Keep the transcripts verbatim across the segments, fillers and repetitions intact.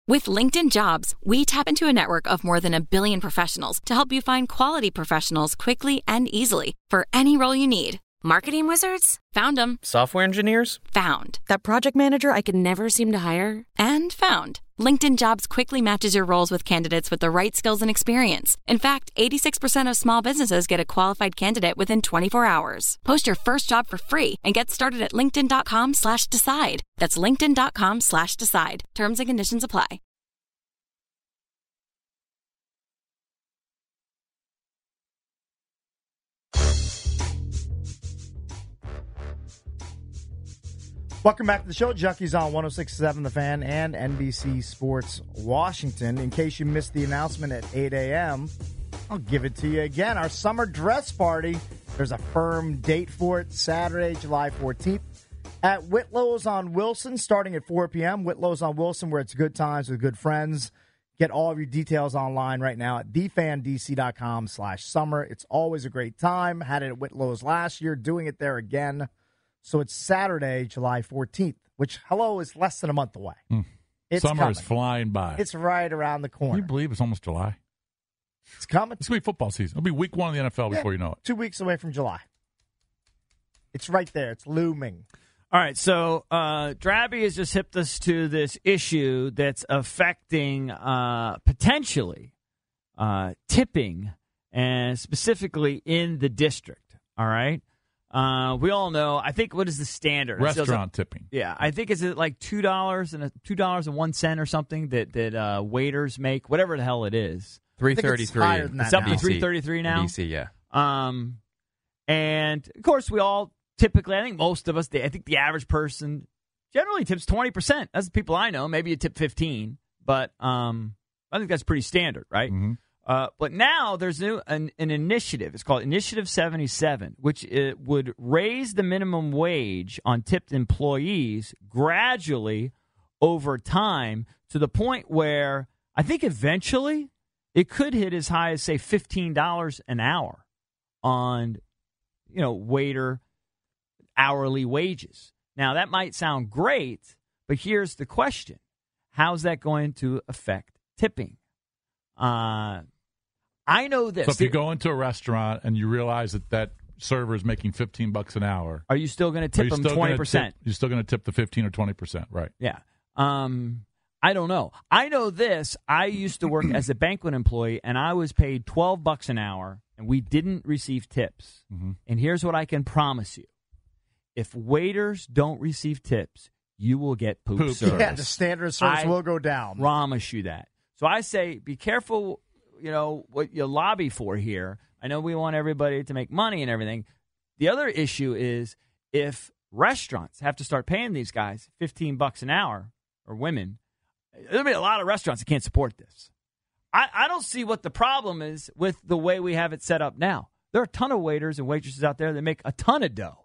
With LinkedIn Jobs, we tap into a network of more than a billion professionals to help you find quality professionals quickly and easily for any role you need. Marketing wizards? Found them. Software engineers? Found. That project manager I could never seem to hire? And found. LinkedIn Jobs quickly matches your roles with candidates with the right skills and experience. In fact, eighty-six percent of small businesses get a qualified candidate within twenty-four hours. Post your first job for free and get started at linkedin.com slash decide. That's linkedin.com slash decide. Terms and conditions apply. Welcome back to the show. Junkies on one oh six point seven The Fan and N B C Sports Washington. In case you missed the announcement at eight a.m., I'll give it to you again. Our summer dress party, there's a firm date for it, Saturday, July fourteenth at Whitlow's on Wilson, starting at four p.m. Whitlow's on Wilson, where it's good times with good friends. Get all of your details online right now at thefandc.com slash summer. It's always a great time. Had it at Whitlow's last year, doing it there again. So it's Saturday, July fourteenth, which, hello, is less than a month away. Mm. It's Summer coming. is flying by. It's right around the corner. Can you believe it's almost July? It's coming. It's going to be football season. It'll be week one of the N F L yeah, before you know it. Two weeks away from July. It's right there. It's looming. All right, so uh, Drabby has just hipped us to this issue that's affecting uh, potentially uh, tipping, and specifically in the district, all right? Uh, we all know, I think, what is the standard? Restaurant tipping. Yeah, I think it's like two dollars and two dollars and one cent or something that that uh, waiters make, whatever the hell it is. Three thirty-three. It's up to three thirty-three now. D C, yeah. Um, and of course, we all typically, I think most of us, I think the average person generally tips twenty percent. That's the people I know. Maybe you tip fifteen, but um, I think that's pretty standard, right? Mm-hmm. Uh, but now there's new, an, an initiative. It's called Initiative seventy-seven, which it would raise the minimum wage on tipped employees gradually over time to the point where I think eventually it could hit as high as, say, fifteen dollars an hour on, you know, waiter hourly wages. Now, that might sound great, but here's the question. How's that going to affect tipping? Uh, I know this. So if you go into a restaurant and you realize that that server is making fifteen bucks an hour, are you still going to tip them twenty percent? You're still going to tip the fifteen or twenty percent, right? Yeah. Um, I don't know. I know this. I used to work as a banquet employee, and I was paid twelve bucks an hour, and we didn't receive tips. Mm-hmm. And here's what I can promise you. If waiters don't receive tips, you will get poop, poop service. Yeah, the standard of service I will go down. Promise you that. So I say, be careful, you know, what you lobby for here. I know we want everybody to make money and everything. The other issue is if restaurants have to start paying these guys fifteen bucks an hour, or women, there'll be a lot of restaurants that can't support this. I, I don't see what the problem is with the way we have it set up now. There are a ton of waiters and waitresses out there that make a ton of dough.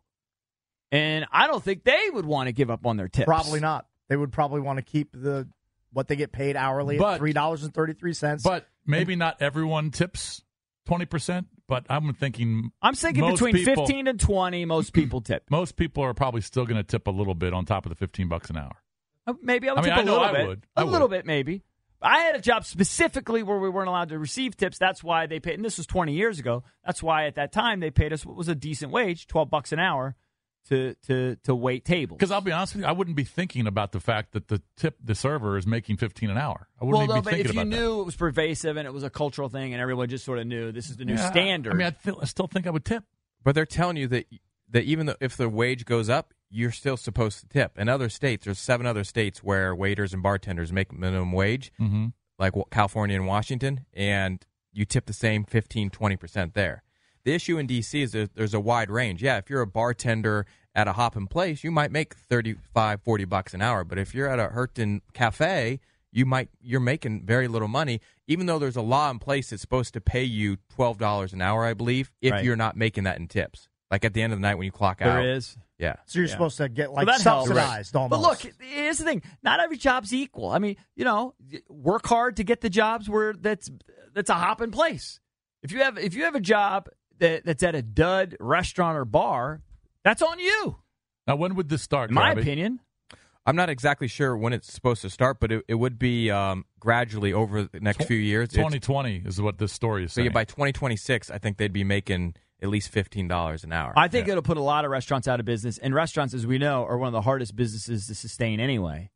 And I don't think they would want to give up on their tips. Probably not. They would probably want to keep the what they get paid hourly But- at three dollars and thirty-three cents. But maybe not everyone tips twenty percent, but I'm thinking I'm thinking most between people- fifteen and twenty, most people tip. most people are probably still going to tip a little bit on top of the fifteen bucks an hour. Uh, Maybe I would I mean, tip I a know little I bit. would. A I little would. bit, maybe. I had a job specifically where we weren't allowed to receive tips. That's why they paid, and this was twenty years ago. That's why at that time they paid us what was a decent wage, twelve bucks an hour, to to to wait tables. Because I'll be honest with you, I wouldn't be thinking about the fact that the tip the server is making fifteen an hour. I wouldn't well, even no, be but thinking if you about knew it was pervasive and it was a cultural thing, and everyone just sort of knew this is the new that. Yeah, standard. I mean, I, feel, I still think I would tip. But they're telling you that that even though if the wage goes up, you're still supposed to tip. In other states, there's seven other states where waiters and bartenders make minimum wage, Mm-hmm. like California and Washington, and you tip the same fifteen, twenty percent there. The issue in D C is that there's a wide range. Yeah, if you're a bartender at a Hoppin' Place, you might make thirty-five, forty bucks an hour. But if you're at a Hurton Cafe, you might you're making very little money, even though there's a law in place that's supposed to pay you twelve dollars an hour, I believe, if Right. you're not making that in tips. Like at the end of the night when you clock out. there is. Yeah. so you're Yeah. supposed to get like Well, that helps. subsidized almost. But look, here's the thing: not every job's equal. I mean, you know, work hard to get the jobs where that's that's a hopping place. If you have if you have a job that, that's at a dud restaurant or bar, that's on you. Now, when would this start? In my Robbie? opinion. I'm not exactly sure when it's supposed to start, but it, it would be um, gradually over the next few years. twenty twenty is what this story is So saying. yeah, by twenty twenty-six, I think they'd be making at least fifteen dollars an hour. I think it'll put a lot of restaurants out of business. And restaurants, as we know, are one of the hardest businesses to sustain anyway.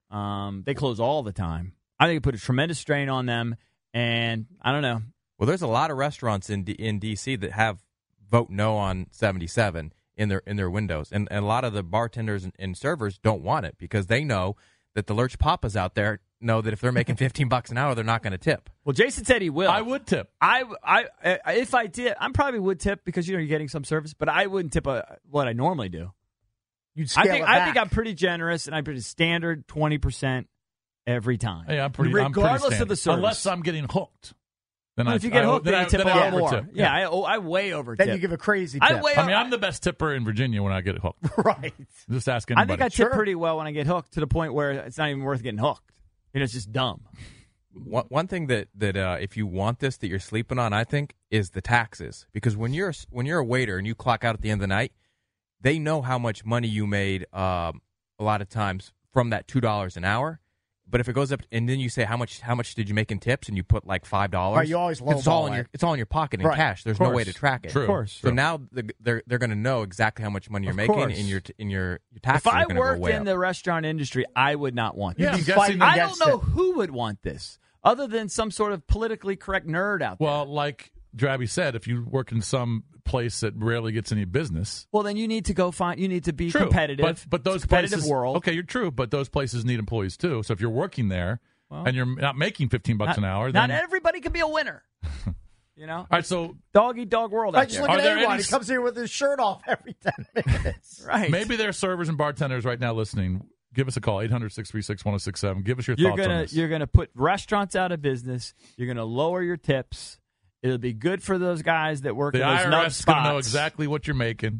Um, they close all the time. I think it put a tremendous strain on them. And I don't know. Well, there's a lot of restaurants in D- in D C that have vote no on seventy-seven in their in their windows, and, and a lot of the bartenders and, and servers don't want it because they know that the Lurch Papas out there know that if they're making fifteen bucks an hour, they're not going to tip. Well, Jason said he will. I would tip. I, I, I, if I did, I probably would tip because you know you're getting some service, but I wouldn't tip a, what I normally do. You'd scale I think it I back. think I'm pretty generous, and I'm pretty standard twenty percent every time. Hey, I'm pretty. regardless I'm pretty of the standard. service. Unless I'm getting hooked. Then Well, I, if you get I, hooked, then, I, you tip then a I lot more. overtip. Yeah, I, oh, I way over tip. Then you give a crazy I tip. way. I mean, I'm the best tipper in Virginia when I get hooked. right. Just ask I anybody. think I tip Sure. pretty well when I get hooked to the point where it's not even worth getting hooked. You know, it's just dumb. One, one thing that that uh, if you want this that you're sleeping on, I think, is the taxes. Because when you're when you're a waiter and you clock out at the end of the night, they know how much money you made um, a lot of times from that two dollars an hour. But if it goes up and then you say how much how much did you make in tips and you put like five dollars, Right, you always it's all lowball in your it. it's all in your pocket in Right, cash. There's of no course. way to track it. True. Of course. So now the, they're they're going to know exactly how much money you're Of making course. in your in your your taxes. If I are gonna go worked way in up. the restaurant industry, I would not want Yeah, this. I'm You'd be guessing. fighting I don't against know it. who would want this other than some sort of politically correct nerd out there. Well, like Drabby said, if you work in some place that rarely gets any business, Well, then you need to go find. You need to be true. competitive. But, but those It's a competitive places, world. okay, you're true. But those places need employees too. So if you're working there Well, and you're not making fifteen bucks not, an hour, not then everybody can be a winner. You know, all right. So dog eat dog world I out just there. look Are at there anyone. any- He comes here with his shirt off every ten minutes. Right. maybe there are servers and bartenders right now listening. Give us a call, eight hundred, six three six, one oh six seven. Give us your You're thoughts on gonna this. you're gonna put restaurants out of business. You're gonna lower your tips. It'll be good for those guys that work The in those nub I R S is going to know spots. exactly what you're making.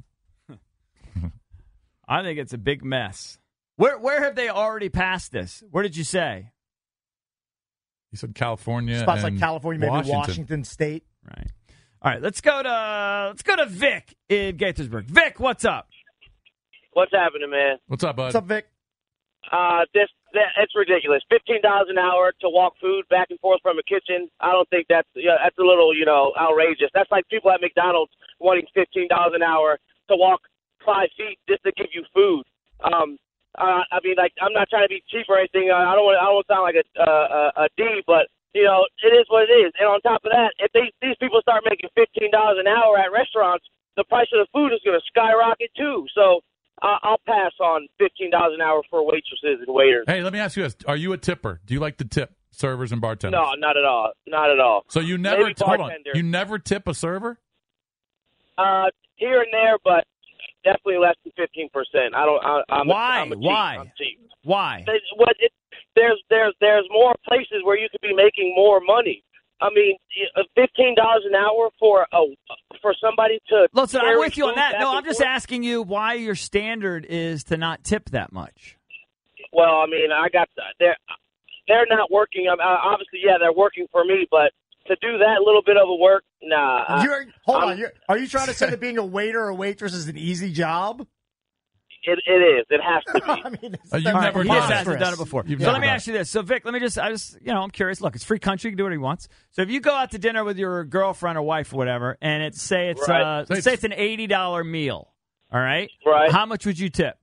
I think it's a big mess. Where where have they already passed this? Where did you say? He said California, Spots and like California, maybe Washington. Washington State. Right. All right. Let's go to let's go to Vic in Gaithersburg. Vic, what's up? What's happening, man? What's up, bud? What's up, Vic? Uh, this that, it's ridiculous. Fifteen dollars an hour to walk food back and forth from a kitchen. I don't think that's yeah, that's a little you know outrageous. That's like people at McDonald's wanting fifteen dollars an hour to walk five feet just to give you food. Um, uh, I mean, like I'm not trying to be cheap or anything. Uh, I don't want I don't want to sound like a uh, a, a D, but you know it is what it is. And on top of that, if they, these people start making fifteen dollars an hour at restaurants, the price of the food is going to skyrocket too. So. Uh, I'll pass on fifteen dollars an hour for waitresses and waiters. Hey, let me ask you this: are you a tipper? Do you like to tip servers and bartenders? No, not at all. Not at all. So you never Maybe hold on. bartender. You never tip a server? Uh, here and there, but definitely less than fifteen percent. I don't. I, I'm Why? A, I'm a cheap. Why? I'm cheap. Why? There's, what it, there's there's there's more places where you could be making more money. I mean, fifteen dollars an hour for a for somebody to. Listen, I'm carry with you on food that. back No, and I'm just forth. asking you why your standard is to not tip that much. Well, I mean, I got they're they're not working. I mean, obviously, yeah, they're working for me, but to do that little bit of a work, nah. I- You're, hold I'm- on. You're, are you trying to say that being a waiter or waitress is an easy job? It, it is. It has to be. I mean, it's Uh, you've that's never He done just it. hasn't done it before. You've so never let me done ask you this. So Vic, let me just, I just, you know, I'm curious. Look, it's free country. He can do what he wants. So if you go out to dinner with your girlfriend or wife or whatever, and it's say it's Right. uh, Say say it's an eighty dollar meal, all right? Right. How much would you tip?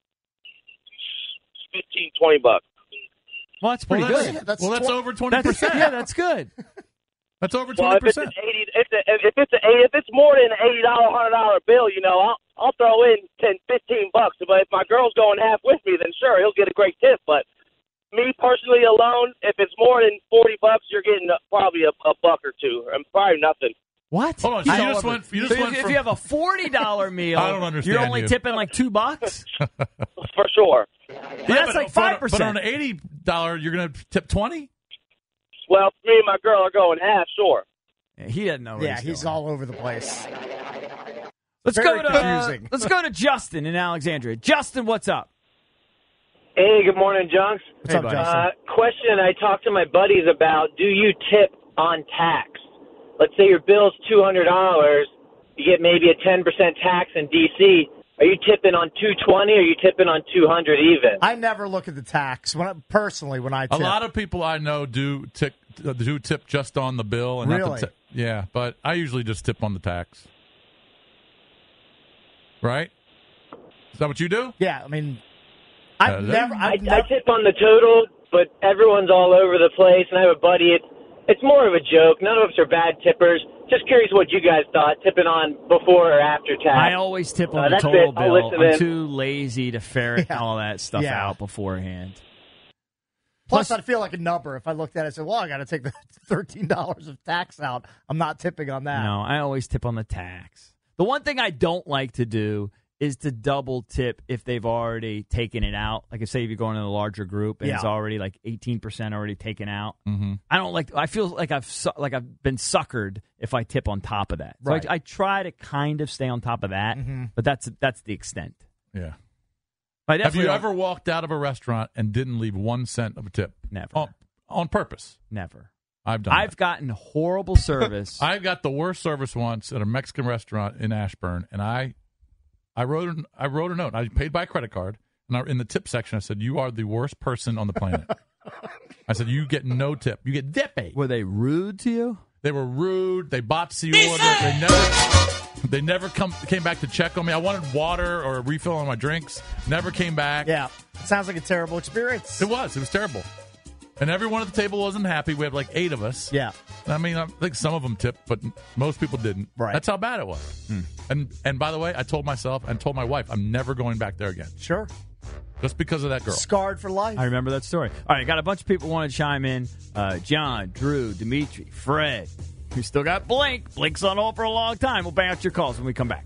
fifteen, twenty bucks. Well, that's pretty Well, that's, good. That's well, that's tw- over twenty That's, percent. yeah, that's good. That's over Well, twenty if it's percent. an eighty, if, the, if it's a, if it's more than an eighty dollar, hundred dollar bill, you know, I'll I'll throw in ten, fifteen bucks. But if my girl's going half with me, then sure, he'll get a great tip. But me personally alone, if it's more than forty bucks, you're getting a, probably a, a buck or two, and probably nothing. What? Hold on, so He's you all just over- went- you so just if, went if from- you have a forty dollar meal, I don't understand you're only you. tipping like two bucks. For sure. Well, Yeah, that's but- like but- five But on percent. an eighty dollar, you're going to tip twenty. Well, me and my girl are going half, sure. He doesn't know. Where Yeah, he's, he's going. all over the place. Let's very go to uh, confusing. let's go to Justin in Alexandria. Justin, what's up? Hey, good morning, Junks. What's up, buddy. Justin? Uh, question I talked to my buddies about, do you tip on tax? Let's say your bill's two hundred dollars, you get maybe a ten percent tax in D C Are you tipping on two twenty or are you tipping on two hundred even? I never look at the tax when I, personally when I tip. A lot of people I know do tip, do tip just on the bill. And Really? Not the t- yeah, but I usually just tip on the tax. Right? Is that what you do? Yeah, I mean, I've Uh, never. I, I've I never tip on the total, but everyone's all over the place, and I have a buddy. It, it's more of a joke. None of us are bad tippers. Just curious what you guys thought, tipping on before or after tax. I always tip on Uh, the that's total it. I'll bill. listen I'm in. too lazy to ferret Yeah. all that stuff Yeah. out beforehand. Plus, Plus- I'd feel like a number if I looked at it and said, well, I got to take the thirteen dollars of tax out. I'm not tipping on that. No, I always tip on the tax. The one thing I don't like to do is to double tip if they've already taken it out. Like, if say if you're going in a larger group and Yeah. it's already like eighteen percent already taken out. Mm-hmm. I don't like. I feel like I've su- like I've been suckered if I tip on top of that. So Right. I, I try to kind of stay on top of that, Mm-hmm. but that's that's the extent. Yeah. I Have definitely you don't- ever walked out of a restaurant and didn't leave one cent of a tip? Never. On, on purpose. Never. I've done I've that. gotten horrible service. I got the worst service once at a Mexican restaurant in Ashburn, and I I wrote an, I wrote a note. I paid by credit card, and I, in the tip section, I said, "You are the worst person on the planet." I said, "You get no tip. You get dippy." Were they rude to you? They were rude. They botched the order. They never they never come came back to check on me. I wanted water or a refill on my drinks. Never came back. Yeah, it sounds like a terrible experience. It was. It was terrible. And everyone at the table wasn't happy. We had like eight of us. Yeah. I mean, I think some of them tipped, but most people didn't. Right. That's how bad it was. And and by the way, I told myself and told my wife, I'm never going back there again. Sure. Just because of that girl. Scarred for life. I remember that story. All right, got a bunch of people want to chime in. Uh, John, Drew, Dimitri, Fred. We still got Blink. Blink's on hold for a long time. We'll bang out your calls when we come back.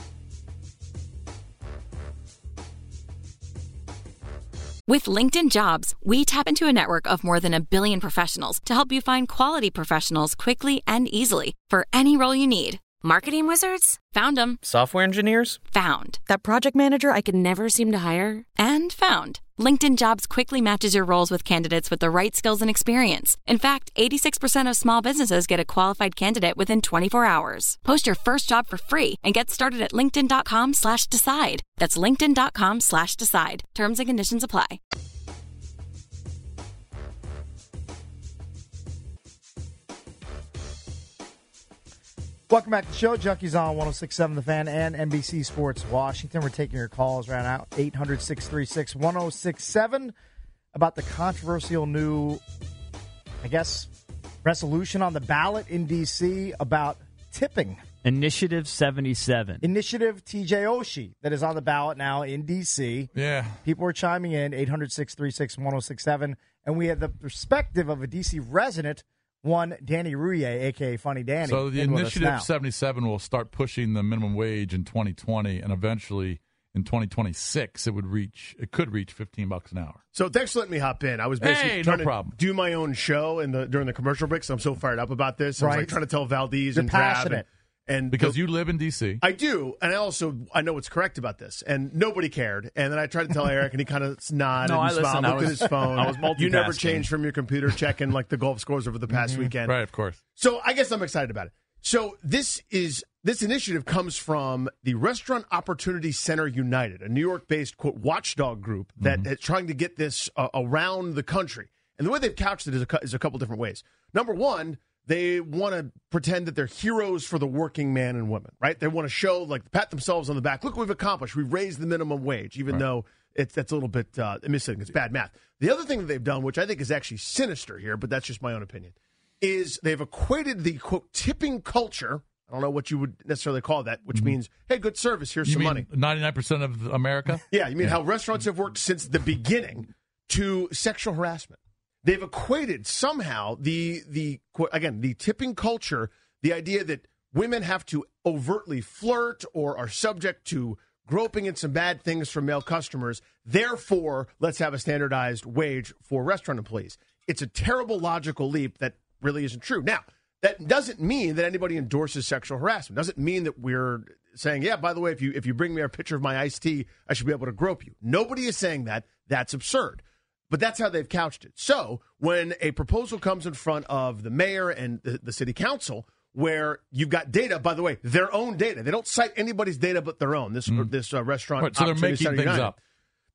With LinkedIn Jobs, we tap into a network of more than a billion professionals to help you find quality professionals quickly and easily for any role you need. Marketing wizards? Found them. Software engineers? Found. That project manager I could never seem to hire? And found. LinkedIn Jobs quickly matches your roles with candidates with the right skills and experience. In fact, eighty-six percent of small businesses get a qualified candidate within twenty-four hours. Post your first job for free and get started at linkedin.com slash decide. That's linkedin.com slash decide. Terms and conditions apply. Welcome back to the show. Junkies on one oh six point seven The Fan and N B C Sports Washington. We're taking your calls right now. eight hundred, six three six, one oh six seven about the controversial new, I guess, resolution on the ballot in D C about tipping. Initiative seventy-seven. Initiative T J Oshie that is on the ballot now in D C. Yeah. People are chiming in, eight hundred, six three six, one oh six seven. And we have the perspective of a D C resident, one Danny Rouillet, a k a. Funny Danny. So the in with us Initiative now. seventy-seven will start pushing the minimum wage in twenty twenty, and eventually in twenty twenty-six it would reach it could reach fifteen bucks an hour. So thanks for letting me hop in. I was basically Hey, no trying to problem. do my own show in the during the commercial breaks. I'm so fired up about this. I was Right. like trying to tell Valdez You're and Drab passionate. and, and Because the- you live in D C. I do, and I also I know what's correct about this, and nobody cared. And then I tried to tell Eric, and he kind of nodded No, and I smiled, listened. I looked at was- his phone. I was You never multitasking. changed from your computer checking like the golf scores over the past weekend. Right, of course. So I guess I'm excited about it. So this is this initiative comes from the Restaurant Opportunity Center United, a New York-based quote watchdog group that is trying to get this uh, around the country. And the way they've couched it is a, cou- is a couple different ways. Number one, they want to pretend that they're heroes for the working man and woman, right? They want to show, like, pat themselves on the back. Look what we've accomplished. We've raised the minimum wage, even Right. though it's that's a little bit uh, misleading. It's bad math. The other thing that they've done, which I think is actually sinister here, but that's just my own opinion, is they've equated the, quote, tipping culture. I don't know what you would necessarily call that, which means, hey, good service, here's You some mean money. ninety-nine percent of America? Yeah, you mean how restaurants have worked since the beginning to sexual harassment. They've equated somehow the the quote, again, the tipping culture, the idea that women have to overtly flirt or are subject to groping in some bad things from male customers. Therefore, let's have a standardized wage for restaurant employees. It's a terrible logical leap that really isn't true. Now, that doesn't mean that anybody endorses sexual harassment. Doesn't mean that we're saying, yeah, by the way, if you if you bring me a picture of my iced tea, I should be able to grope you. Nobody is saying that. That's absurd. But that's how they've couched it. So when a proposal comes in front of the mayor and the, the city council, where you've got data, by the way, their own data. They don't cite anybody's data but their own, this mm. this uh, restaurant. Right, so they're making things United. up.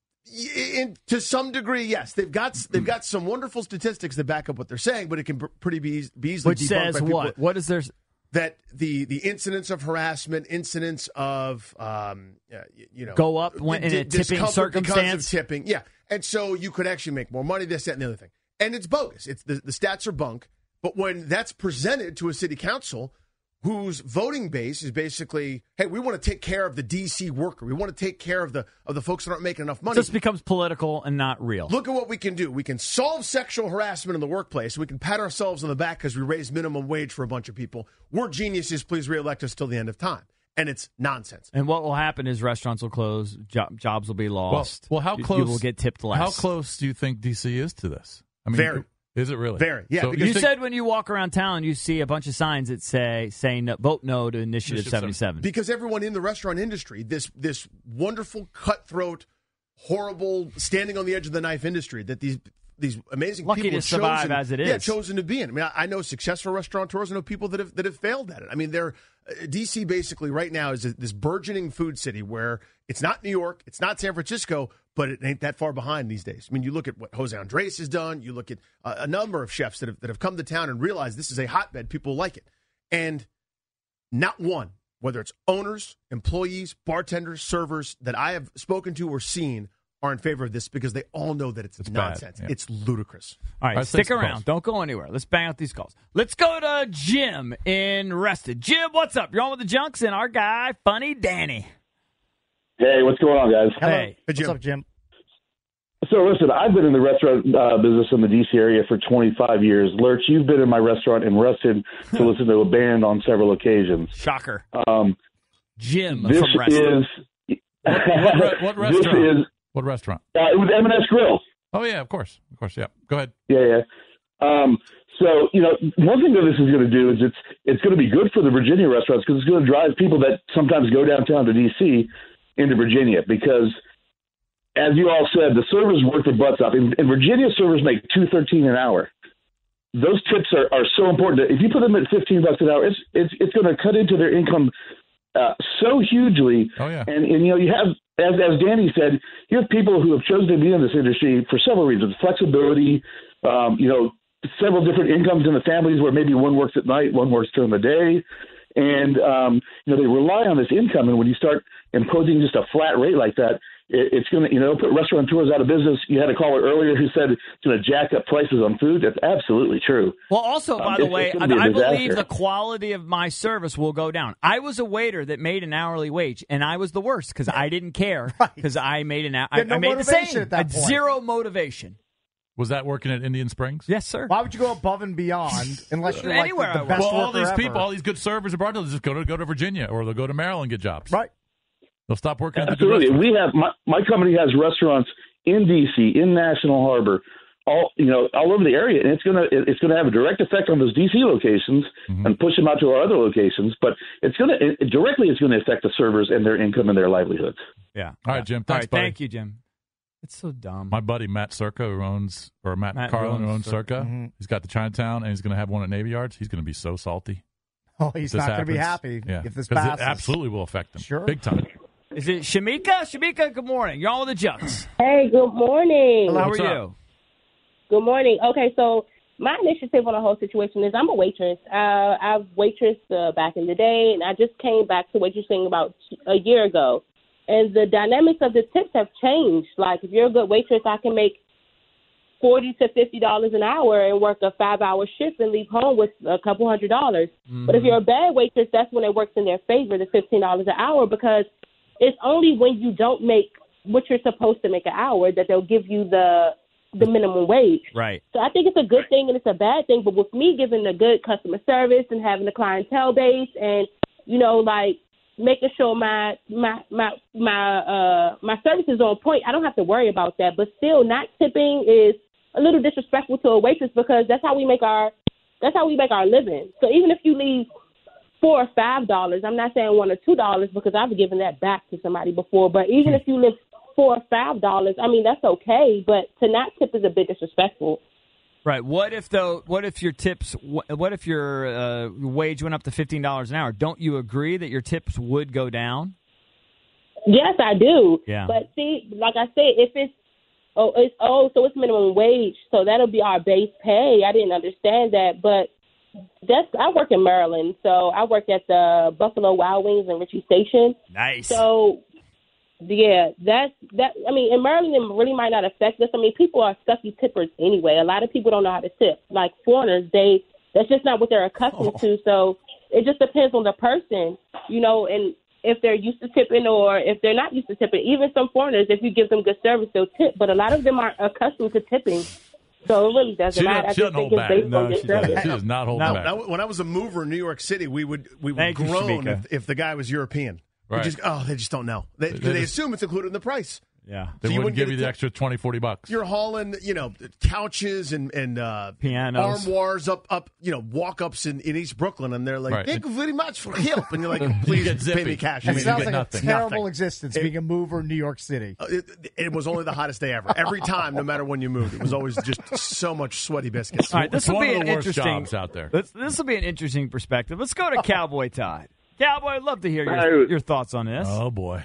In, to some degree, yes. They've got they've got some wonderful statistics that back up what they're saying, but it can pretty be, be easily Which debunked says by people. what? What is there? That the, the incidence of harassment, incidence of, um, uh, you know. Go up when, in d- a tipping circumstance? Because of tipping, yeah. And so you could actually make more money, this, that, and the other thing. And it's bogus. It's the, the stats are bunk. But when that's presented to a city council whose voting base is basically, hey, we want to take care of the D C worker. We want to take care of the of the folks that aren't making enough money. It just becomes political and not real. Look at what we can do. We can solve sexual harassment in the workplace. We can pat ourselves on the back because we raised minimum wage for a bunch of people. We're geniuses. Please reelect us till the end of time. And it's nonsense. And what will happen is restaurants will close, job, jobs will be lost. Well, well how close? You will get tipped less. How close do you think D C is to this? I mean, Very. Is it really? Very, yeah. So you think, said when you walk around town, you see a bunch of signs that say, say no, vote no to Initiative, Initiative seventy-seven. Because everyone in the restaurant industry, this this wonderful, cutthroat, horrible, standing on the edge of the knife industry that these these amazing Lucky people to have survive chosen, as it is. Yeah, chosen to be in. I mean, I, I know successful restaurateurs. I know people that have that have failed at it. I mean, they're uh, D C basically right now is this burgeoning food city where it's not New York, it's not San Francisco, but it ain't that far behind these days. I mean, you look at what Jose Andres has done. You look at uh, a number of chefs that have that have come to town and realized this is a hotbed. People like it, and not one, whether it's owners, employees, bartenders, servers that I have spoken to or seen, are in favor of this because they all know that it's, it's nonsense. Yeah. It's ludicrous. All right, All right, stick around. Calls. Don't go anywhere. Let's bang out these calls. Let's go to Jim in Reston. Jim, what's up? You're on with the Junks and our guy, Funny Danny. Hey, what's going on, guys? Hello. Hey, what's up, Jim? So, listen, I've been in the restaurant uh, business in the D C area for twenty-five years. Lurch, you've been in my restaurant in Reston to listen to a band on several occasions. Shocker. Um, Jim this from Reston. Is, what, what, what restaurant? This is, what restaurant? Uh, it was M and S Grill. Oh, yeah, of course. Of course, yeah. Go ahead. Yeah, yeah. Um, so, you know, one thing that this is going to do is it's it's going to be good for the Virginia restaurants because it's going to drive people that sometimes go downtown to D C into Virginia because, as you all said, the servers work their butts off. In, in Virginia, servers make two thirteen an hour. Those tips are, are so important. If you put them at fifteen bucks an hour, it's it's it's going to cut into their income uh, so hugely. Oh yeah. And and you know you have as as Danny said, you have people who have chosen to be in this industry for several reasons: flexibility, um, you know, several different incomes in the families where maybe one works at night, one works during the day. And, um, you know, they rely on this income. And when you start imposing just a flat rate like that, it, it's going to, you know, put restaurateurs out of business. You had a caller earlier who said it's going to jack up prices on food. That's absolutely true. Well, also, by um, the it's, way, it's I, be I believe the quality of my service will go down. I was a waiter that made an hourly wage, and I was the worst because I didn't care because right. I made an I, no I made the same. At that point. Zero motivation. Was that working at Indian Springs? Yes, sir. Why would you go above and beyond unless you're Anywhere like the, the best well, all worker these ever. people, all these good servers and bartenders just go to go to Virginia or they'll go to Maryland and get jobs. Right. They'll stop working Absolutely. at the good we have my, my company has restaurants in D C, in National Harbor, all you know, all over the area, and it's gonna it's gonna have a direct effect on those D C locations mm-hmm. and push them out to our other locations. But it's gonna it, directly it's gonna affect the servers and their income and their livelihoods. Yeah. All right, Jim. Thanks, all right, buddy. thank you, Jim. It's so dumb. My buddy Matt Circa, who owns, or Matt, Matt Carlin, who owns Circa. Circa, mm-hmm. he's got the Chinatown, and he's going to have one at Navy Yards. He's going to be so salty. Oh, he's not going to be happy yeah. if this passes. passes. It absolutely will affect him. Sure. Big time. Is it Shamika? Shamika, good morning. You're on with the Junks. Hey, good morning. Hello, how What's are up? you? Good morning. Okay, so my initiative on the whole situation is I'm a waitress. Uh, I've waitressed uh, back in the day, and I just came back to waitressing about a year ago. And the dynamics of the tips have changed. Like, if you're a good waitress, I can make forty to fifty dollars an hour and work a five-hour shift and leave home with a couple hundred dollars. Mm-hmm. But if you're a bad waitress, that's when it works in their favor, the fifteen dollars an hour, because it's only when you don't make what you're supposed to make an hour that they'll give you the the minimum wage. Right. So I think it's a good thing and it's a bad thing. But with me giving a good customer service and having a clientele base and, you know, like, making sure my my my my uh my service is on point, I don't have to worry about that. But still, not tipping is a little disrespectful to a waitress because that's how we make our that's how we make our living. So even if you leave four or five dollars, I'm not saying one or two dollars because I've given that back to somebody before. But even if you leave four or five dollars, I mean that's okay. But to not tip is a bit disrespectful. Right. What if though? What if your tips? What if your uh, wage went up to fifteen dollars an hour? Don't you agree that your tips would go down? Yes, I do. Yeah. But see, like I said, if it's oh, it's oh, so it's minimum wage, so that'll be our base pay. I didn't understand that, but that's I work in Maryland, so I work at the Buffalo Wild Wings in Ritchie Station. Nice. So. Yeah, that's that. I mean, in Maryland, it really might not affect us. I mean, people are sucky tippers anyway. A lot of people don't know how to tip. Like foreigners, they that's just not what they're accustomed Oh. to. So it just depends on the person, you know, and if they're used to tipping or if they're not used to tipping. Even some foreigners, if you give them good service, they'll tip. But a lot of them aren't accustomed to tipping. So it really doesn't She matter. doesn't, she I doesn't just think hold it's back. based No, on their she doesn't. service. She does not hold Now, back. now, when I was a mover in New York City, we would we would Thank you, groan Shamika. if, if the guy was European. We Right. just oh, they just don't know. They, They they just- assume it's included in the price. Yeah. They So you wouldn't wouldn't give get you a the tip? extra twenty, forty bucks. You're hauling, you know, couches and and uh, Pianos. armoires up up, you know, walk ups in, in East Brooklyn, and they're like, Right. "Thank you very much for help," and you're like, You "Please get pay zippy. me cash." You It mean, sounds get like nothing. a terrible Nothing. existence being a mover in New York City. Uh, It, it was only the hottest day ever. Every time, no matter when you moved, it was always just so much sweaty biscuits. All right, this It's will one be of an the worst interesting jobs out there. This, this will be an interesting perspective. Let's go to Cowboy Todd. Cowboy, I'd love to hear your, your thoughts on this. Oh boy.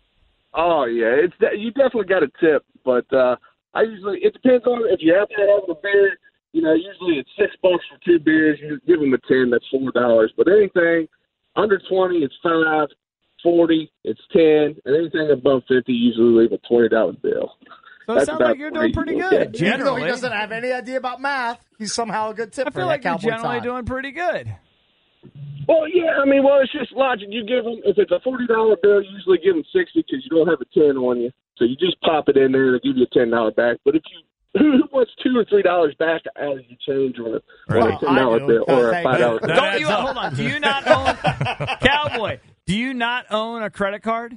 Oh yeah, it's de- you definitely got a tip, but uh, I usually it depends on if you happen to have a beer. You know, usually it's six bucks for two beers. You give them a ten, that's four dollars. But anything under twenty, it's five. Forty, it's ten, and anything above fifty, usually leave a twenty dollar bill. So it That's sounds about like you're where doing pretty you look good. at it. Even though Generally, he doesn't have any idea about math, he's somehow a good tipper. I feel like that you're Cowboy generally Todd. doing pretty good. Well, yeah, I mean, well, it's just logic. You give them if it's a forty dollar bill, you usually give them sixty because you don't have a ten on you, so you just pop it in there and they give you a ten dollar back. But if you who wants two or three dollars back out of your change on a, on a Well, ten dollar I do. bill or a Thank five dollar you. bill? That Don't you adds up. hold on? Do you not own Cowboy? Do you not own a credit card?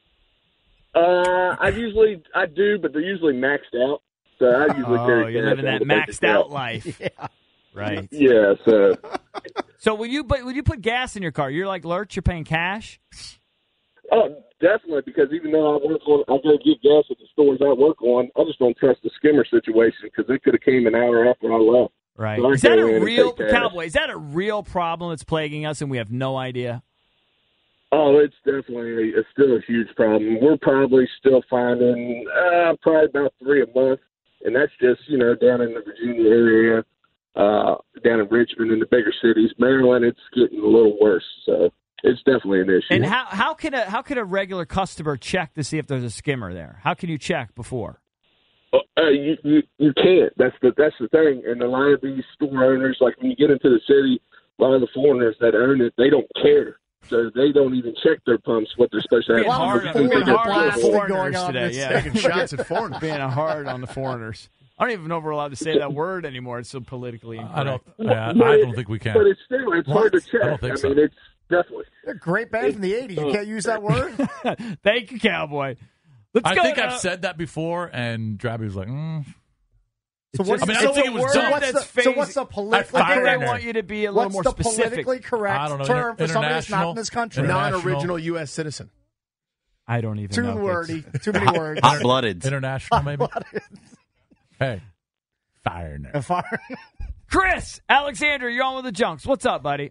Uh, I usually I do, but they're usually maxed out. So I usually Oh, carry you're cash living on that the bank maxed account. out life. Right. Yeah, so So when you but when you put gas in your car, you're like Lurch. You're paying cash. oh, definitely because even though I work on, I go get gas at the stores I work on. I just don't trust the skimmer situation because they could have came an hour after I left. Right. So I Is that go in a and real take cash. Cowboy? Is that a real problem that's plaguing us and we have no idea? Oh, it's definitely it's still a huge problem. We're probably still finding uh, probably about three a month, and that's just you know down in the Virginia area, uh, down in Richmond, in the bigger cities. Maryland, it's getting a little worse, so it's definitely an issue. And how how can a how can a regular customer check to see if there's a skimmer there? How can you check before? Uh, you, you you can't. That's the that's the thing. And a lot of these store owners, like when you get into the city, a lot of the foreigners that own it, they don't care. So they don't even check their pumps what they're supposed to have. Being hard, Because being they get hard on the pissed. going foreigners on today. this Yeah, Taking shots at foreigners. being hard on the foreigners. I don't even know if we're allowed to say that word anymore. It's so politically I don't. incorrect. Yeah, I don't think we can. But it's still it's hard to check. I don't think so. mean, it's definitely. They're a great band from the eighties. You can't use that word? Thank you, Cowboy. Let's I go think to, I've said that before, and Drabby was like, mm. So what I mean, I so think it was what's the- dumb. what's the, That's so what's the phasing- politically I I think Fire they in want there. you to be a little What's more the specific. politically correct I don't know, term inter- for somebody that's not international- in this country? International- Non-original U S citizen. I don't even Too know. wordy. Too many words. Hot blooded. International, maybe. Hey, fire in there. A fire. Chris Alexander, you're on with the Junks. What's up, buddy?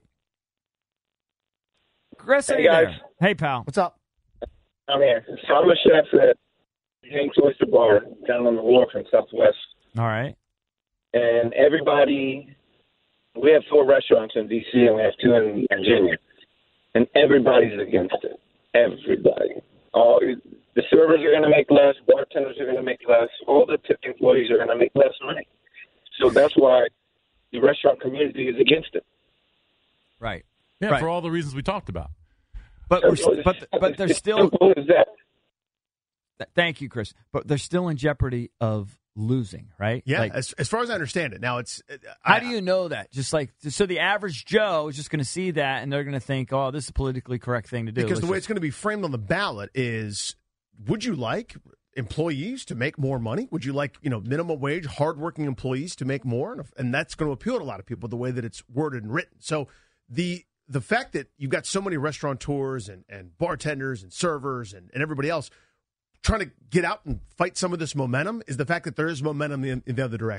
Chris, are Hey, you guys. there? Hey, pal. What's up? I'm here. So I'm a chef at James Oyster Bar down on the wharf in Southwest. All right. And everybody, we have four restaurants in D C and we have two in Virginia. And everybody's against it. Everybody. All the servers are going to make less. Bartenders are going to make less. All the tipped employees are going to make less money. So that's why the restaurant community is against it. Right. Yeah, Right. for all the reasons we talked about. But we're, st- but but they're It's still. simple as that. Th- Thank you, Chris. But they're still in jeopardy of losing, right? Yeah, Like, as, as far as I understand it. Now, it's uh, how I, do you know that? Just like so, the average Joe is just going to see that and they're going to think, "Oh, this is a politically correct thing to do." because Let's the way just- it's going to be framed on the ballot is: would you like employees to make more money? Would you like you know minimum wage, hardworking employees to make more? And, and that's going to appeal to a lot of people the way that it's worded and written. So the the fact that you've got so many restaurateurs and, and bartenders and servers and, and everybody else trying to get out and fight some of this momentum is the fact that there is momentum in, in the other direction.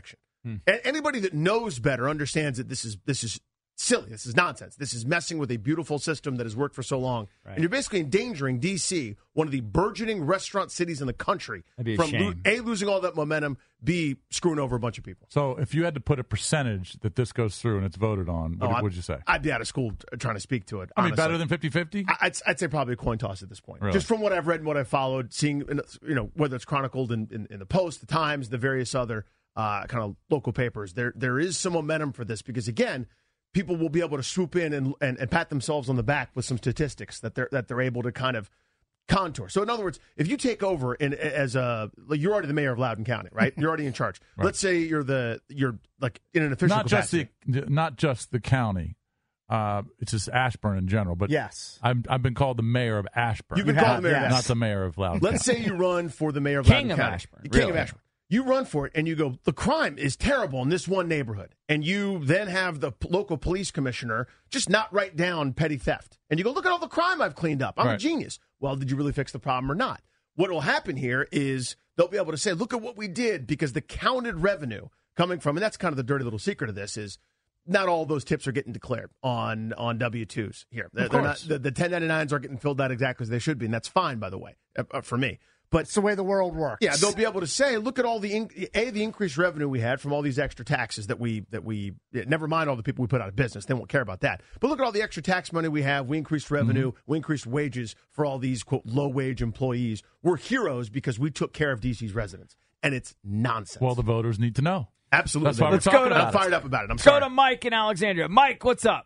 Hmm. A- anybody that knows better understands that this is this is silly. This is nonsense. This is messing with a beautiful system that has worked for so long. Right. And you're basically endangering D C, one of the burgeoning restaurant cities in the country, from lo- A, losing all that momentum, B, screwing over a bunch of people. So if you had to put a percentage that this goes through and it's voted on, what oh, would you say? I'd be out of school trying to speak to it. I mean, honestly. better than fifty-fifty? I'd, I'd say probably a coin toss at this point. Really? Just from what I've read and what I've followed, seeing, you know, whether it's chronicled in, in, in the Post, the Times, the various other uh, kind of local papers, there there is some momentum for this because, again, people will be able to swoop in and, and, and pat themselves on the back with some statistics that they're that they're able to kind of contour. So, in other words, if you take over in, as a like you're already the mayor of Loudoun County, right? You're already in charge. Right. Let's say you're the you're like in an official not capacity. just the not just the county. Uh, it's just Ashburn in general. But yes, I've, I've been called the mayor of Ashburn. You've been you called have, the mayor, yes. of not the mayor of Loudoun. Let's County. say you run for the mayor of King Loudoun of County. Ashburn, King really. of Ashburn. You run for it, and you go, the crime is terrible in this one neighborhood. And you then have the p- local police commissioner just not write down petty theft. And you go, look at all the crime I've cleaned up. I'm right. a genius. Well, did you really fix the problem or not? What will happen here is they'll be able to say, look at what we did, because the counted revenue coming from, and that's kind of the dirty little secret of this, is not all those tips are getting declared on, on W two's here. They're, of they're course. not, the, the ten ninety-nines aren't getting filled out exactly as they should be, and that's fine, by the way, uh, for me. But it's the way the world works. Yeah, they'll be able to say, look at all the in, a the increased revenue we had from all these extra taxes that we that we never mind all the people we put out of business. They won't care about that. But look at all the extra tax money we have. We increased revenue. Mm-hmm. We increased wages for all these quote low wage employees. We're heroes because we took care of D C's residents, and it's nonsense. Well, the voters need to know. Absolutely, That's why Let's we're go talking to, about I'm fired up about it. I'm Let's sorry. go to Mike in Alexandria. Mike, what's up?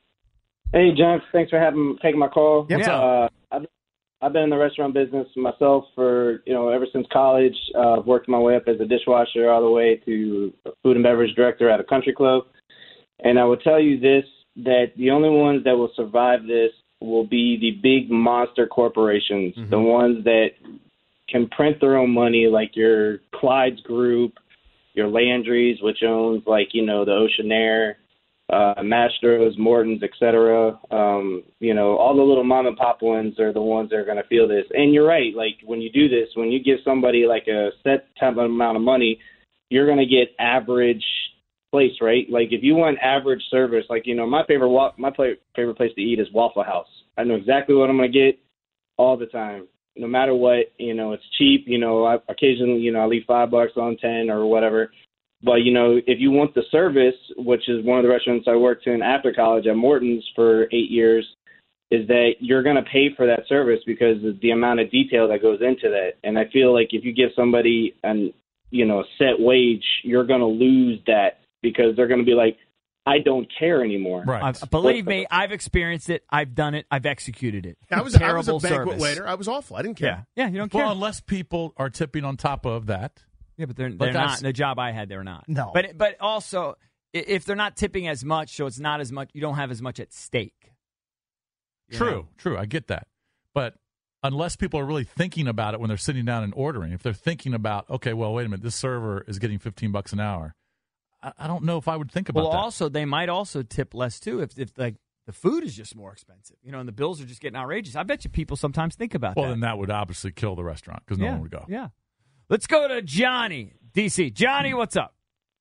Hey, John. Thanks for having taking my call. What's uh, up? I've, I've been in the restaurant business myself for, you know, ever since college. Uh, I've worked my way up as a dishwasher all the way to food and beverage director at a country club. And I will tell you this, that the only ones that will survive this will be the big monster corporations, mm-hmm. the ones that can print their own money, like your Clyde's Group, your Landry's, which owns, like, you know, the Oceanair, uh, Mastro's, Morton's, et cetera. Um, you know, all the little mom and pop ones are the ones that are going to feel this. And you're right. Like, when you do this, when you give somebody like a set type of amount of money, you're going to get average place, right? Like, if you want average service, like, you know, my favorite wa- my play- favorite place to eat is Waffle House. I know exactly what I'm going to get all the time. No matter what, you know, it's cheap. You know, I, occasionally, you know, I leave five bucks on ten or whatever. But, you know, if you want the service, which is one of the restaurants I worked in after college at Morton's for eight years, is that you're going to pay for that service because of the amount of detail that goes into that. And I feel like if you give somebody an, you know, a set wage, you're going to lose that because they're going to be like, I don't care anymore. Right. Uh, believe me, I've experienced it. I've done it. I've executed it. I was, Terrible I was a banquet service. waiter. I was awful. I didn't care. Yeah, yeah, you don't care. Well, unless people are tipping on top of that. Yeah, but they're, But they're not. that's- The job I had, they're not. No. But but also, i- if they're not tipping as much, so it's not as much, you don't have as much at stake. You True, know? true. I get that. But unless people are really thinking about it when they're sitting down and ordering, if they're thinking about, okay, well, wait a minute, this server is getting fifteen bucks an hour, I, I don't know if I would think about Well, that. also, they might also tip less, too, if, if like, the food is just more expensive, you know, and the bills are just getting outrageous. I bet you people sometimes think about well, that. then that would obviously kill the restaurant because no yeah, one would go. Yeah. Let's go to Johnny, D C. Johnny, what's up?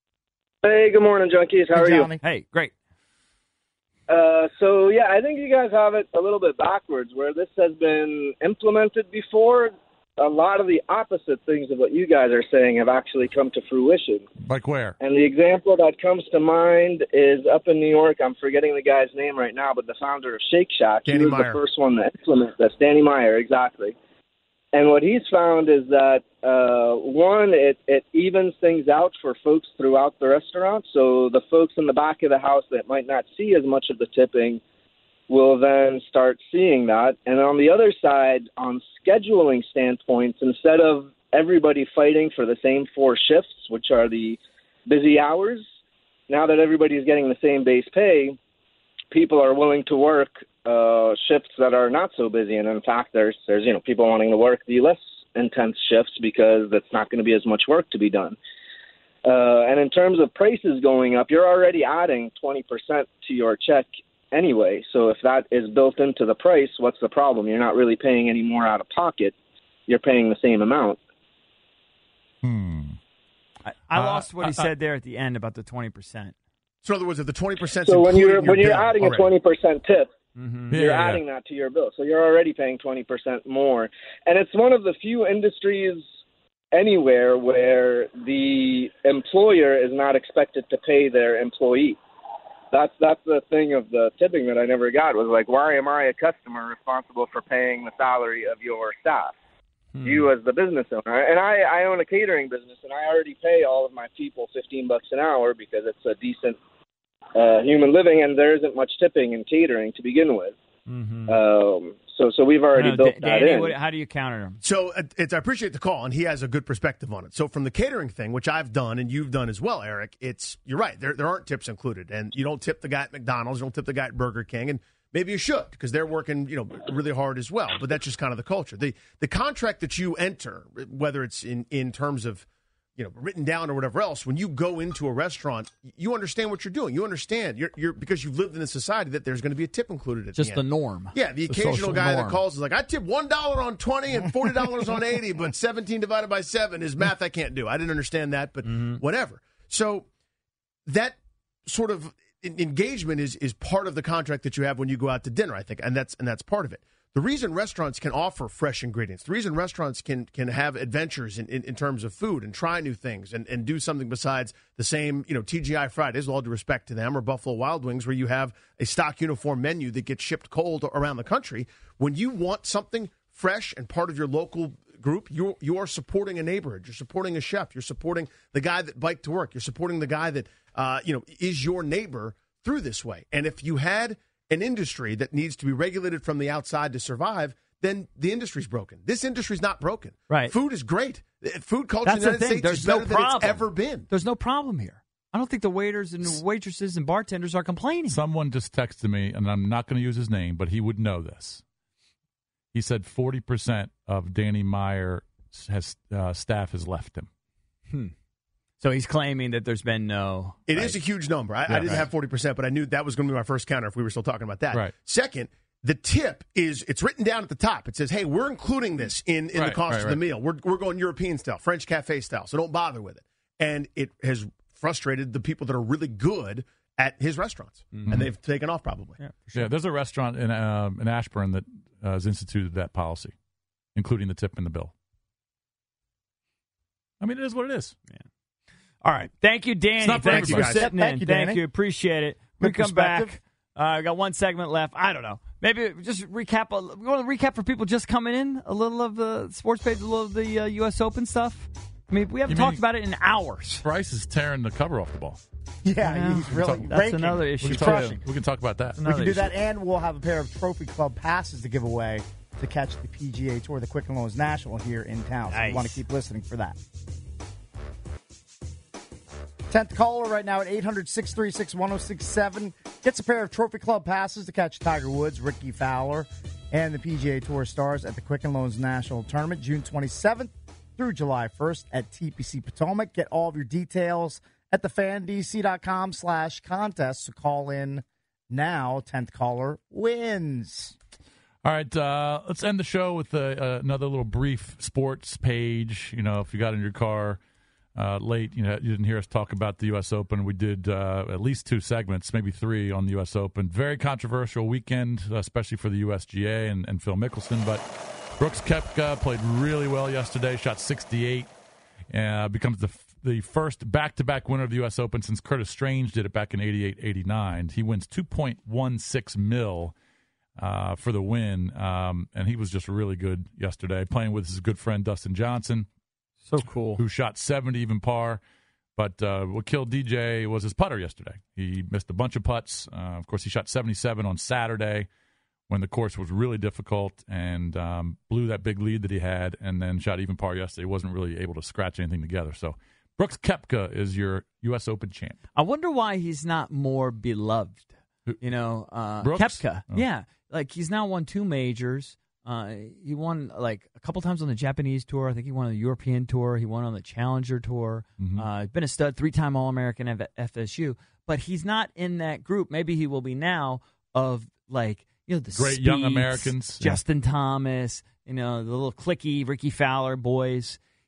Hey, good morning, junkies. How Hey, are Johnny. Hey, great. Uh, so, yeah, I think you guys have it a little bit backwards. Where this has been implemented before, a lot of the opposite things of what you guys are saying have actually come to fruition. Like where? And the example that comes to mind is up in New York. I'm forgetting the guy's name right now, but the founder of Shake Shack. Danny he was Meyer. the first one to implement this. Danny Meyer, exactly. And what he's found is that, uh, one, it, it evens things out for folks throughout the restaurant. So the folks in the back of the house that might not see as much of the tipping will then start seeing that. And on the other side, on scheduling standpoints, instead of everybody fighting for the same four shifts, which are the busy hours, now that everybody's getting the same base pay, people are willing to work uh, shifts that are not so busy. And in fact, there's, there's, you know, people wanting to work the less intense shifts because it's not going to be as much work to be done. Uh, and in terms of prices going up, you're already adding twenty percent to your check anyway. So if that is built into the price, what's the problem? You're not really paying any more out of pocket. You're paying the same amount. Hmm. I, I Uh, lost what he uh, said there at the end about the twenty percent. So in other words, if the twenty percent So when you're in your when you're bill adding a already. twenty percent tip, Mm-hmm. you're Yeah, adding that to your bill. So you're already paying twenty percent more. And it's one of the few industries anywhere where the employer is not expected to pay their employee. That's that's the thing of the tipping that I never got was like, why am I a customer responsible for paying the salary of your staff? Hmm. You as the business owner. And I, I own a catering business, and I already pay all of my people fifteen bucks an hour because it's a decent uh, human living, and there isn't much tipping in catering to begin with. Mm-hmm. Um, so so we've already No, built D- that Danny, in. what, how do you counter him? So uh, it's, I appreciate the call, and he has a good perspective on it. So from the catering thing, which I've done and you've done as well, Eric, it's you're right. There there aren't tips included, and you don't tip the guy at McDonald's, you don't tip the guy at Burger King, and maybe you should because they're working you know really hard as well. But that's just kind of the culture. The the contract that you enter, whether it's in in terms of you know written down or whatever else, when you go into a restaurant, you understand what you're doing. You understand you're you're because you've lived in a society that there's going to be a tip included at Just the the end. norm. Yeah, the The occasional social guy norm. that calls is like, I tip one dollar on twenty and forty dollars on eighty, but seventeen divided by seven is math I can't do. I didn't understand that, but whatever. So that sort of en- engagement is is part of the contract that you have when you go out to dinner, I think, and that's and that's part of it. The reason restaurants can offer fresh ingredients, the reason restaurants can can have adventures in, in, in terms of food and try new things and, and do something besides the same, you know, T G I Fridays, with all due respect to them, or Buffalo Wild Wings, where you have a stock uniform menu that gets shipped cold around the country. When you want something fresh and part of your local group, you you are supporting a neighborhood. You're supporting a chef. You're supporting the guy that biked to work. You're supporting the guy that, uh, you know, is your neighbor through this way. And if you had an industry that needs to be regulated from the outside to survive, then the industry's broken. This industry's not broken. Right. Food is great. Food culture That's in the the United thing. States There's is no better than problem. it's ever been. There's no problem here. I don't think the waiters and waitresses and bartenders are complaining. Someone just texted me, and I'm not going to use his name, but he would know this. He said forty percent of Danny Meyer has uh, staff has left him. Hmm. So he's claiming that there's been no. It is a huge number. I, Yeah, I didn't right. have forty percent, but I knew that was going to be my first counter if we were still talking about that. Right. Second, the tip is, it's written down at the top. It says, hey, we're including this in, in the Right, cost right, of right. the meal. We're, we're going European style, French cafe style, so don't bother with it. And it has frustrated the people that are really good at his restaurants, Mhm. and they've taken off probably. Yeah, Yeah, there's a restaurant in um, in Ashburn that uh, has instituted that policy, including the tip in the bill. I mean, it is what it is. Yeah. All right. Thank you, Danny. It's not for Thanks for everybody. sitting Thank in. you, Thank Danny. you. Appreciate it. We Good come back. perspective. Uh, I got one segment left. I don't know. Maybe just recap. A, we want to recap for people just coming in a little of the sports page, a little of the uh, U S Open stuff. I mean, we haven't You talked mean- about it in hours. Bryce is tearing the cover off the ball. Yeah, Yeah. he's really That's That's raking. another We issue can, too. talk, we can talk about that. We Another can do issue. that, and we'll have a pair of Trophy Club passes to give away to catch the P G A Tour, the Quicken Loans National here in town. So Nice. you want to keep listening for that. tenth caller right now at eight hundred, six three six, one oh six seven. Gets a pair of Trophy Club passes to catch Tiger Woods, Ricky Fowler, and the P G A Tour stars at the Quicken Loans National Tournament, June twenty-seventh through July first at T P C Potomac. Get all of your details at the fan d c dot com slash contest. So call in now. tenth caller wins. All right, uh, let's end the show with uh, uh, another little brief sports page. You know, if you got in your car uh, late, you know, you didn't hear us talk about the U S Open. We did uh, at least two segments, maybe three, on the U S Open. Very controversial weekend, especially for the U S G A and, and Phil Mickelson. But Brooks Koepka played really well yesterday, shot sixty-eight, uh, becomes the the first back-to-back winner of the U S Open since Curtis Strange did it back in eighty-eight eighty-nine. He wins two point one six mil uh, for the win, um, and he was just really good yesterday, playing with his good friend Dustin Johnson. So cool. Who shot seventy even par. But uh, what killed D J was his putter yesterday. He missed a bunch of putts. Uh, of course, he shot seventy-seven on Saturday when the course was really difficult, and um, blew that big lead that he had, and then shot even par yesterday. He wasn't really able to scratch anything together. So Brooks Koepka is your U S Open champ. I wonder why he's not more beloved. You know, uh, Brooks? Koepka. Oh. Yeah, like he's now won two majors. Uh, he won like a couple times on the Japanese tour. I think he won on the European tour. He won on the Challenger tour. Mm-hmm. Uh, been a stud, three-time All-American at F S U. But he's not in that group. Maybe he will be now of like you know the Great young Spieths, Americans. Yeah. Justin Thomas. You know the little clicky Ricky Fowler boys.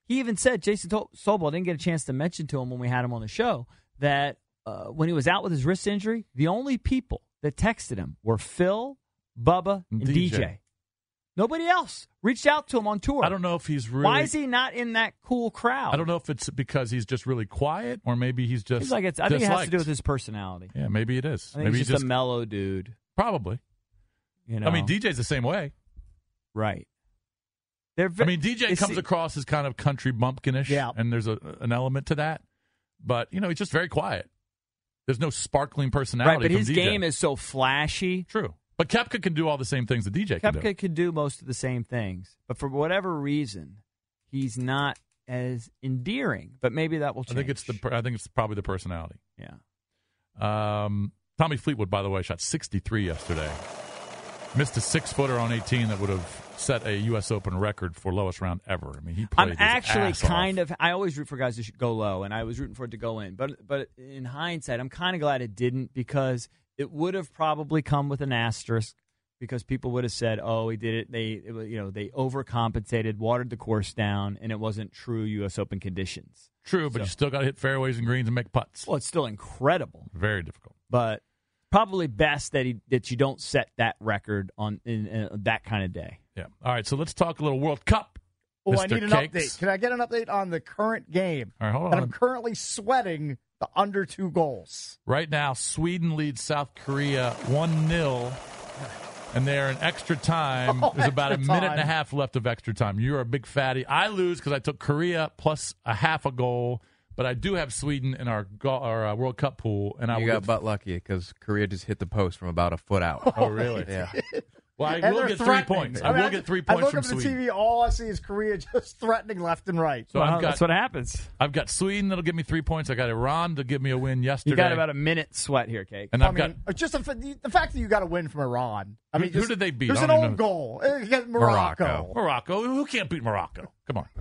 He even said, Jason Sobel, I didn't get a chance to mention to him when we had him on the show, that uh, when he was out with his wrist injury, the only people that texted him were Phil, Bubba, and D J. D J. Nobody else reached out to him on tour. I don't know if he's really. Why is he not in that cool crowd? I don't know if it's because he's just really quiet, or maybe he's just. He's like it's, I think disliked. it has to do with his personality. Yeah, maybe it is. I think maybe he's just, just a mellow dude. Probably. You know. I mean, D J's the same way. Right. They're ve- I mean, D J comes see- across as kind of country bumpkinish, yeah. and there's a, an element to that. But you know, he's just very quiet. There's no sparkling personality. Right, but from his D J. game is so flashy. True. But Koepka can do all the same things that D J can do. Koepka can do most of the same things, but for whatever reason, he's not as endearing. But maybe that will change. I think it's the. I think it's probably the personality. Yeah. Um, Tommy Fleetwood, by the way, shot sixty-three yesterday. Missed a six-footer on eighteen that would have set a U S Open record for lowest round ever. I mean, he played I'm his actually ass kind off. of. I always root for guys to go low, and I was rooting for it to go in. But but in hindsight, I'm kind of glad it didn't, because it would have probably come with an asterisk, because people would have said, "Oh, he did it. They it, was- you know they overcompensated, watered the course down, and it wasn't true U S Open conditions." True, but So- you still got to hit fairways and greens and make putts. Well, it's still incredible, Very difficult. but probably best that he that you don't set that record on in, in that kind of day. Yeah. All right, so let's talk a little World Cup. Oh, I Mister need an Cakes. update. Can I get an update on the current game? All right, hold And on. I'm currently sweating the under two goals. Right now, Sweden leads South Korea one nil, and they're in extra time. Oh, There's about a extra minute and a time. half left of extra time. You're a big fatty. I lose because I took Korea plus a half a goal, but I do have Sweden in our, go- our uh, World Cup pool. And I You will got get- butt lucky because Korea just hit the post from about a foot out. Oh, really? Yeah. Well, I And will they're get three threatening. points. I, I mean, will get three I points look from up at the Sweden. T V, all I see is Korea just threatening left and right. So Well, I've got, that's what happens. I've got Sweden that'll give me three points. I got Iran to give me a win yesterday. You got about a minute sweat here, Cake. and I I've mean, got just the, the fact that you got to win from Iran. I Who- mean, who just- did they beat? There's I an don't own even know. goal against Morocco. Morocco. Morocco. Who can't beat Morocco? Come on.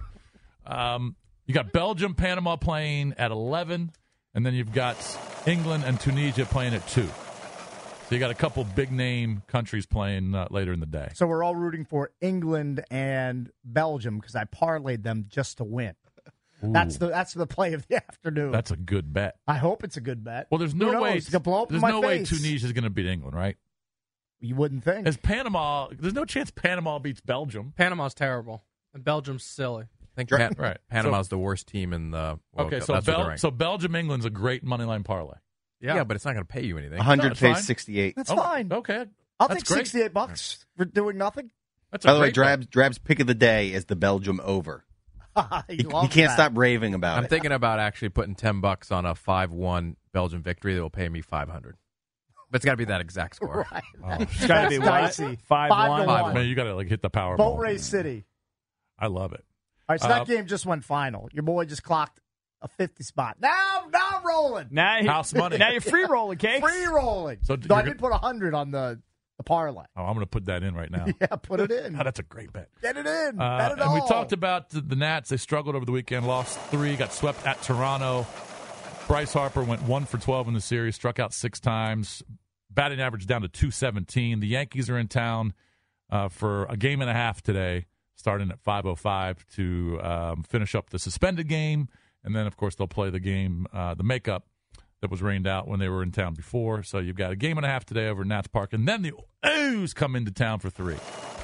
Um, you got Belgium, Panama playing at eleven, and then you've got England and Tunisia playing at two. So you got a couple big name countries playing uh, later in the day. So we're all rooting for England and Belgium because I parlayed them just to win. That's the that's the play of the afternoon. That's a good bet. I hope it's a good bet. Well, there's Who no knows? way. It's gonna blow up in there's my no face. way Tunisia's going to beat England, right? You wouldn't think. As Panama, there's no chance Panama beats Belgium. Panama's terrible, and Belgium's silly. I think Right. Pan- Right. Panama's the worst team in the World Okay, Cup. so That's what they're Bel- ranked. so Belgium England's a great money line parlay. yeah. but it's not going to pay you anything. one hundred No, it's pays fine. sixty-eight. That's Oh, fine. Okay, I'll that's take great. sixty-eight bucks for doing nothing. That's a By the way, great bet. Drab's, Drab's pick of the day is the Belgium over. he He, he loves can't that. stop raving about I'm it. thinking about actually putting ten bucks on a five one Belgium victory that will pay me five hundred. But it's got to be that exact score. Right. Oh. It's got to be That's what? dicey. Five, Five one? to Five one. Man, you got to like hit the Powerball. Boat Race City. I love it. All right, so Uh, that game just went final. Your boy just clocked a fifty spot. Now, now I'm rolling. Now, you- House money. now you're free rolling, Cake. Free rolling. So So you're I gonna- did put one hundred on the, the parlay. Oh, I'm going to put that in right now. Yeah, put it in. Oh, that's a great bet. Get it in. Uh, Bet it and we all. talked about the, the Nats. They struggled over the weekend, lost three, got swept at Toronto. Bryce Harper went one for twelve in the series, struck out six times, batting average down to two seventeen. The Yankees are in town uh, for a game and a half today, starting at five oh five to um, finish up the suspended game. And then, of course, they'll play the game, uh, the makeup that was rained out when they were in town before. So you've got a game and a half today over at Nats Park. And then the O's come into town for three.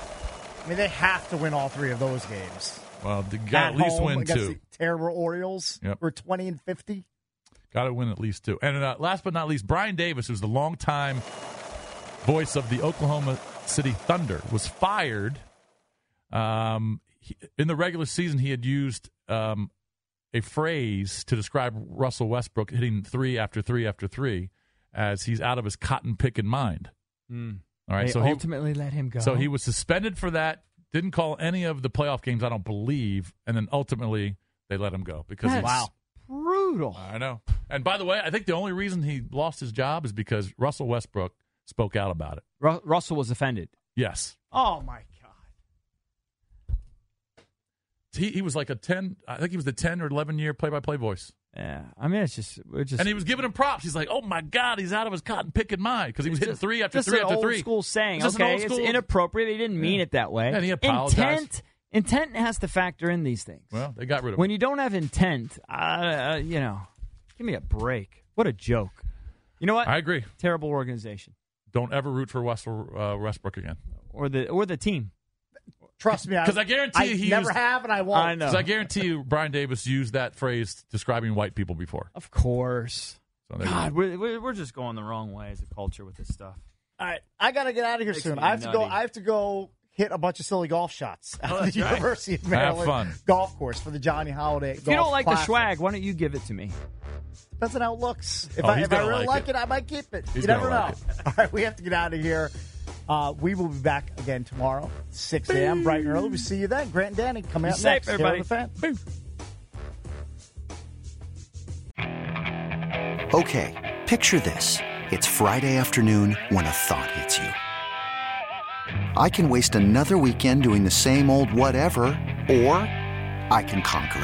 I mean, they have to win all three of those games. Well, they got to at least home win against two. The terrible Orioles. Yep. We're twenty and fifty. Got to win at least two. And uh, last but not least, Brian Davis, who's the longtime voice of the Oklahoma City Thunder, was fired. Um, he, in the regular season, he had used um, a phrase to describe Russell Westbrook hitting three after three after three as he's out of his cotton picking mind. Mm. All right, They so he, ultimately let him go. so he was suspended for that. Didn't call any of the playoff games, I don't believe, and then ultimately they let him go because That's he's, brutal. I know. And by the way, I think the only reason he lost his job is because Russell Westbrook spoke out about it. Ru- Russell was offended. Yes. Oh, my God. He he was like a ten, I think he was the ten or eleven year play by play voice. Yeah. I mean, it's just. We're just And he was giving him props. He's like, oh my God, he's out of his cotton picking mind because he was It's hitting just- three after just three an after old three. school saying. It's just an Okay, old it's school- inappropriate. They didn't mean Yeah. it that way. And he apologized. Intent Intent has to factor in these things. Well, they got rid of When it. you don't have intent, uh, uh, you know, give me a break. What a joke. You know what? I agree. Terrible organization. Don't ever root for West, uh, Westbrook again. Or the or the team. Trust me, Because I, I guarantee I you he never used, have, and I won't. I know. Because I guarantee you Brian Davis used that phrase describing white people before. Of course. So there you God, go. we're, we're just going the wrong way as a culture with this stuff. All right, I got to get out of here Makes soon. me I have to go. nutty. I have to go hit a bunch of silly golf shots at Oh, the that's right. University of Have Maryland fun. golf course for the Johnny Holiday. If you don't like the swag, why don't you give it to me? Depends on how it looks. If Oh, I, he's if I gonna really like like it. I might keep it. He's you never gonna know. like All right, we have to get out of here. Uh, we will be back again tomorrow, six a.m. bright and early. We see you then. Grant and Danny coming Be up safe, next. Here on everybody. The Fan. Okay, picture this. It's Friday afternoon when a thought hits you. I can waste another weekend doing the same old whatever, or I can conquer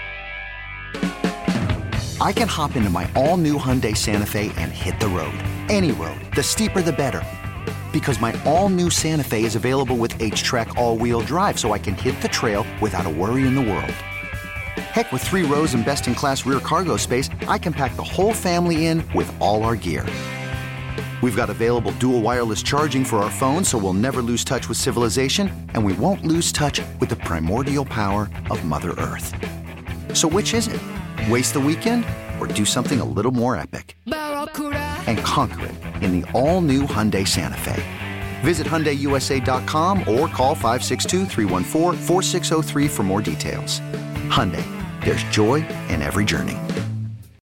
it. I can hop into my all-new Hyundai Santa Fe and hit the road. Any road. The steeper, the better. Because my all-new Santa Fe is available with H-Track all-wheel drive, so I can hit the trail without a worry in the world. Heck, with three rows and best-in-class rear cargo space, I can pack the whole family in with all our gear. We've got available dual wireless charging for our phones, so we'll never lose touch with civilization, and we won't lose touch with the primordial power of Mother Earth. So which is it? Waste the weekend or do something a little more epic? And conquer it in the all-new Hyundai Santa Fe. Visit Hyundai U S A dot com or call five six two, three one four, four six zero three for more details. Hyundai, there's joy in every journey.